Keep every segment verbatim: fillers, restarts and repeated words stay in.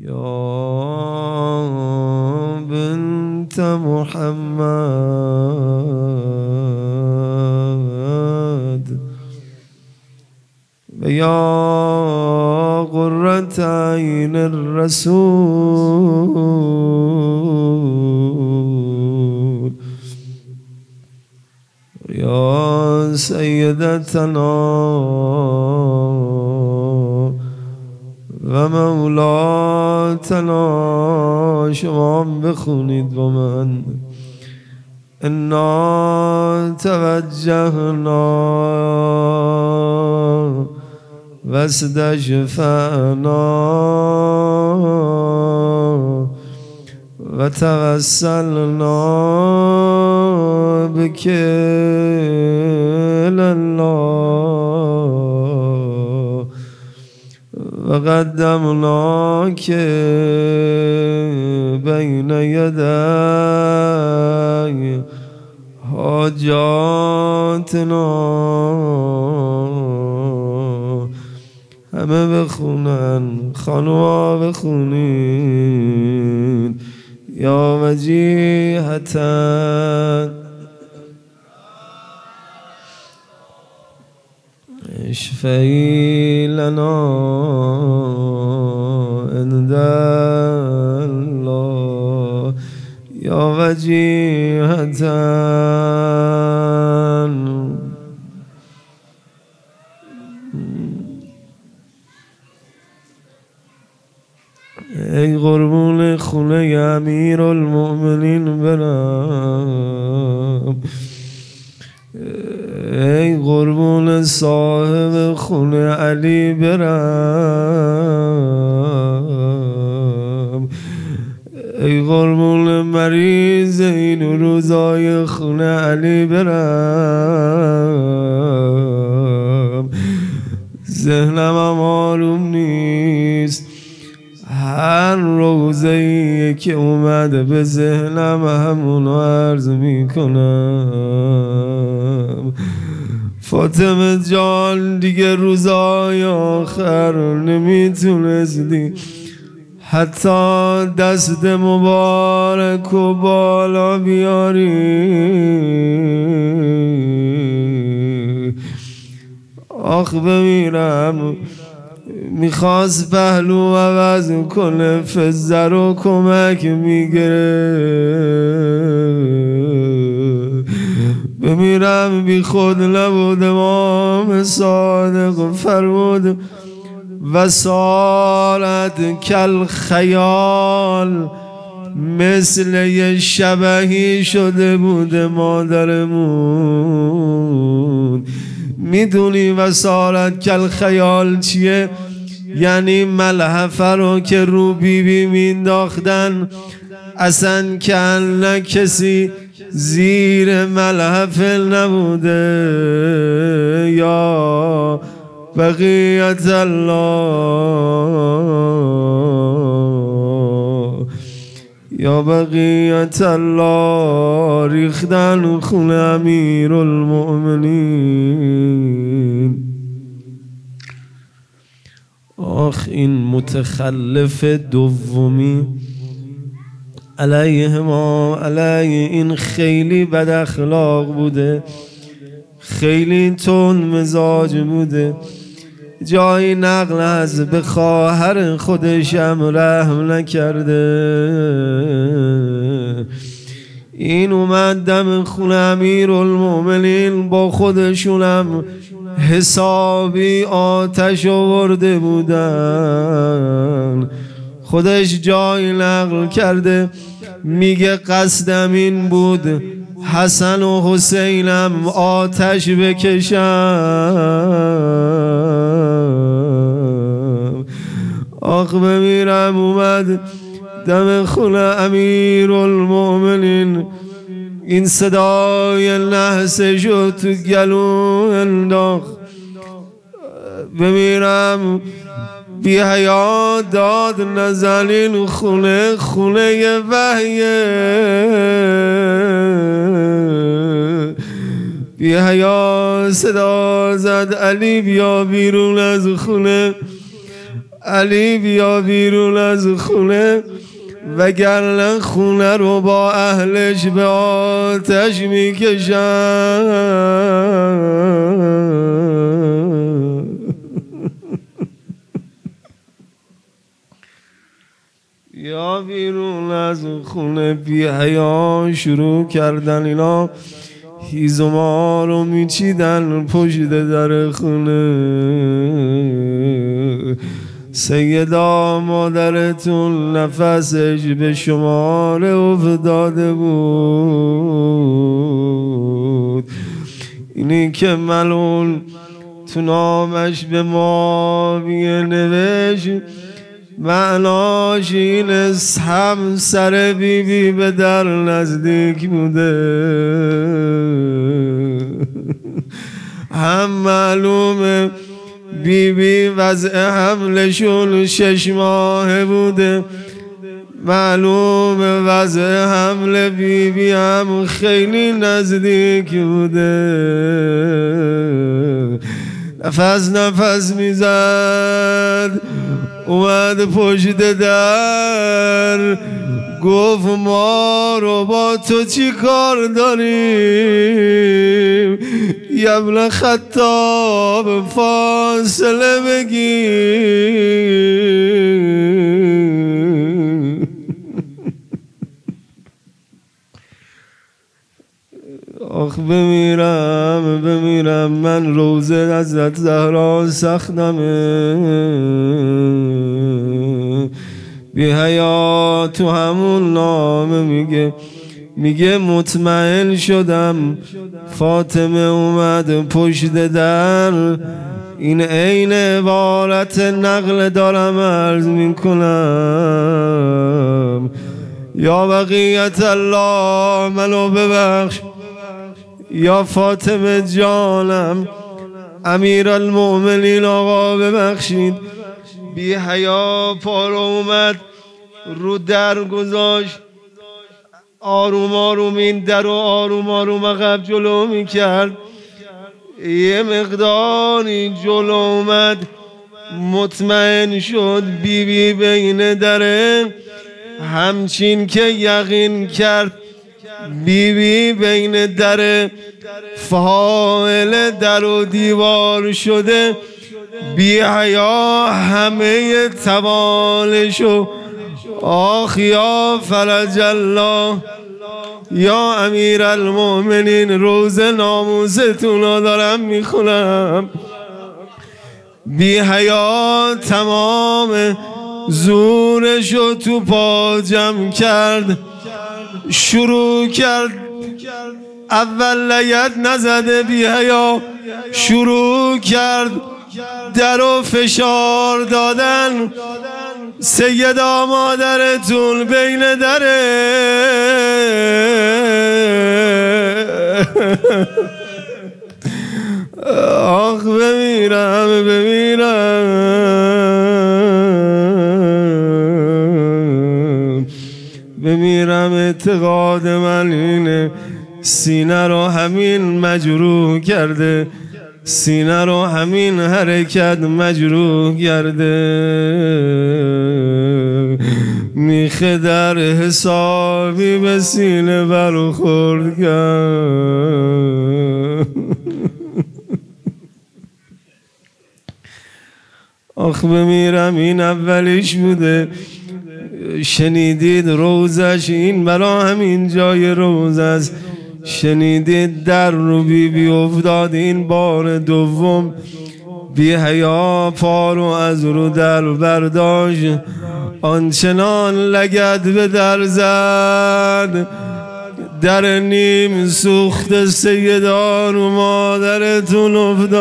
يا بنت محمد يا قرة عين الرسول يا سيدتنا ومولاتنا شما بخونید با من انا توجهنا واستشفعنا وتوسلنا بك إلى الله وقدمناك بين يدي حاجاتنا همه بخونن خانوها بخونین یا وجیهتا اشفعی لنا عند الله یا وجیهتا ای قربون خونه امیر المؤمنین برم ای قربون صاحب خونه علی برم ای قربون مریض این روزای خونه علی برم ذهنم هم آروم نیست هر روزه‌ای که اومده به ذهنم همونو عرض میکنم فاطمه جان دیگه روزای آخر نمیتونستی حتی دست مبارک و بالا بیاری آخ بمیرم میخواست پهلو عوض کنه فزه رو کمک میگره بمیرم بی خود نبود امام صادق فرمود و سارت کل خیال مثل یه شبهی شده بود مادرمون میدونی و سارت کل خیال چیه؟ یعنی ملحفه رو که رو بی بی مینداختن اصلا که کسی زیر ملحفه نبوده یا بقیت الله یا بقیت الله ریختن خون امیر المؤمنین آخ این متخلف دومی علیه ما علیه این خیلی بد اخلاق بوده خیلی تند مزاج بوده جای نقل از به خواهر خودشم رحم نکرده این اومد دم خون امیر المؤمنین با خودشونم حسابی آتش آورده بودن خودش جای نقل کرده میگه قصدم این بود حسن و حسینم آتش بکشم آخ بمیرم اومد دم خونه امیر المؤمنین این صدای لحظه شد تو گلو انداخت بمیرم بی حیا داد نزنین خونه خونه وحیه بی حیا صدا زد علی بیا بیرون از خونه علی بیا بیرون از خونه وگرنه خونه رو با اهلش به آتش میکشن. یا بیرون از خونه بی حیا شروع کردن اینا هیزما رو میچیدن پشت در خونه. سیدا مادرتون نفسش به شمار افتاده بود، اینی که ملون تو نامش به ما نوشت معناش این است همسر بی بی به در نزدیک بوده، هم معلومه بی بی وضع حملشون شش ماه بوده، معلومه وضع حمل بی بی هم خیلی نزدیک بوده. نفس نفس میزد اومد پشت در گفت ما رو با تو چی کار داریم؟ یبن خطاب فاصله بگیر. آخ بمیرم بمیرم من روزه ازت زهرا سختمه، بی حیا تو همون نامه میگه میگه مطمئن شدم فاطمه اومد پشت در، این عین عبارت نقل دارم عرض میکنم. یا بقیت الله منو ببخش، یا فاطمه جانم امیر المؤمنین آقا ببخشید. بی حیا پا رو اومد رو در گذاشت، آروم آروم این در و آروم آروم عقب جلو میکرد. یه مقداری جلو اومد مطمئن شد بی بی بین دره، همچین که یقین کرد بی بی بین در فاعل در و دیوار شده، بی حیا همه توانشو آخ یا فرج الله یا امیر المؤمنین روز ناموستون رو دارم میخونم. بی حیا تمام زورشو تو پا جمع کرد، شروع کرد اول لگد نزده بی حیا شروع کرد در و فشار دادن. سیدا مادرتون بین دره آخ بمیرم بمیرم بمیرم. اعتقاد من اینه سینه رو همین مجروح کرده، سینه رو همین حرکت مجروح کرده. میخه در حسابی به سینه برخورد کرد. آخ بمیرم این اولیش بوده. شنیدید روزش این برا همین جای روز است. شنیدید در رو بی بی افتاد این بار دوم. بی حیا پارو از رو در برداشت، آنچنان لگد به در زد. در نیم سوخت سیدان و مادرتون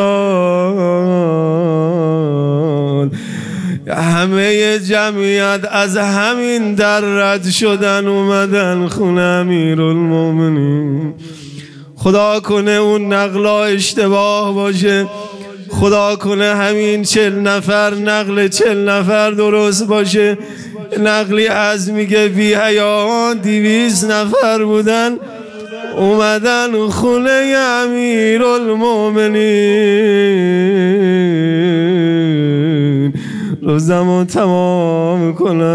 افتاد. همه جمعیت از همین در رد شدن اومدن خونه امیرالمومنین. خدا کنه اون نقلا اشتباه باشه، خدا کنه همین چل نفر نقل چل نفر درست باشه. نقلی از میگه بی حیا دیویس نفر بودن اومدن خونه امیرالمومنین. روزمو تمام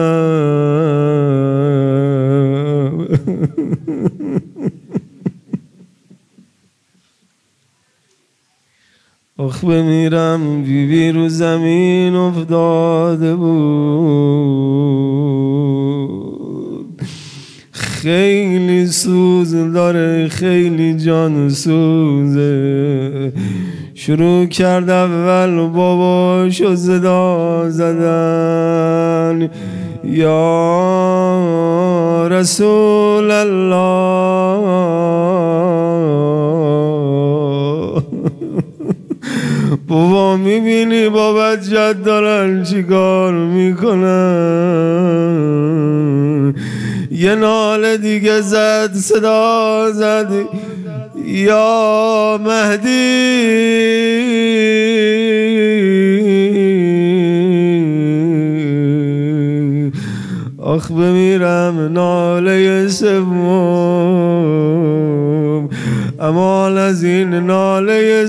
کنم. آخ بمیرم بی بی رو زمین افتاده بود، خیلی سوز داره، خیلی جان سوزه. شروع کرد اول باباشو صدا زدن، یا رسول الله. بابا میبینی بابا جد دارن چیکار میکنن؟ یه ناله دیگه زد، صدا زد، یا مهدی. آخ بمیرم ناله سوم، امان از این ناله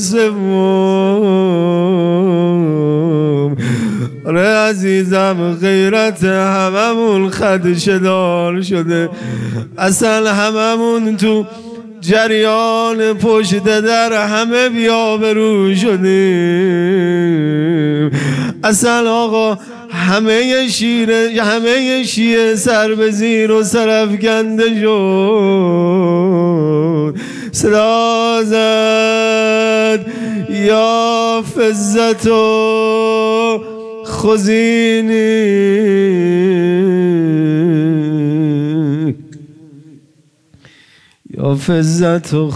سوم. آره عزیزم غیرت هممون خدشه دار شده، اصلا هممون تو جریان پشت در همه بیابرو شدیم. اصلا آقا همه شیره همه شیعه سر به زیر و سرفکنده شد. صدا زد یا فزت و خزینی، یا فزت و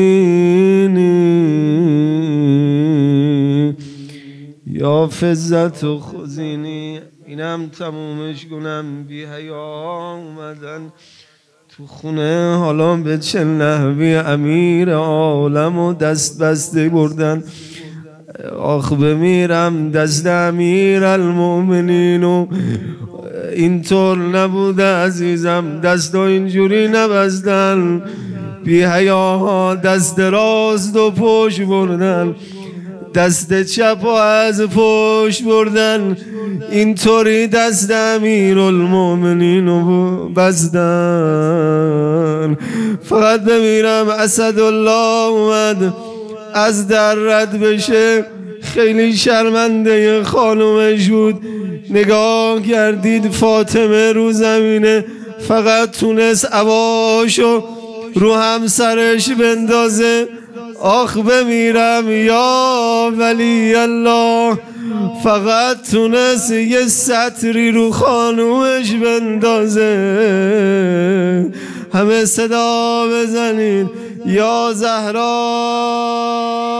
خزینی، یا فزت و خزینی. اینم تمومش کنم. بی حیا اومدن تو خونه، حالا به چه نحوی امیر عالم و دست بسته بردن. آخ بمیرم دست امیر المؤمنین و اینطور نبوده عزیزم، دست اینجوری نبستن. بی حیاها دست راست و پشت بردن، دست چپ و از پشت بردن، اینطوری دست امیر المؤمنین رو بستن. فقط بمیرم اسدالله اومد از در رد بشه، خیلی شرمنده خانومش بود. نگاه کردید فاطمه رو زمینه، فقط تونست عباشو رو همسرش بندازه. آخ بمیرم یا ولی الله، فقط تونست یه سطری رو خانومش بندازه. همه صدا بزنید یا زهرا.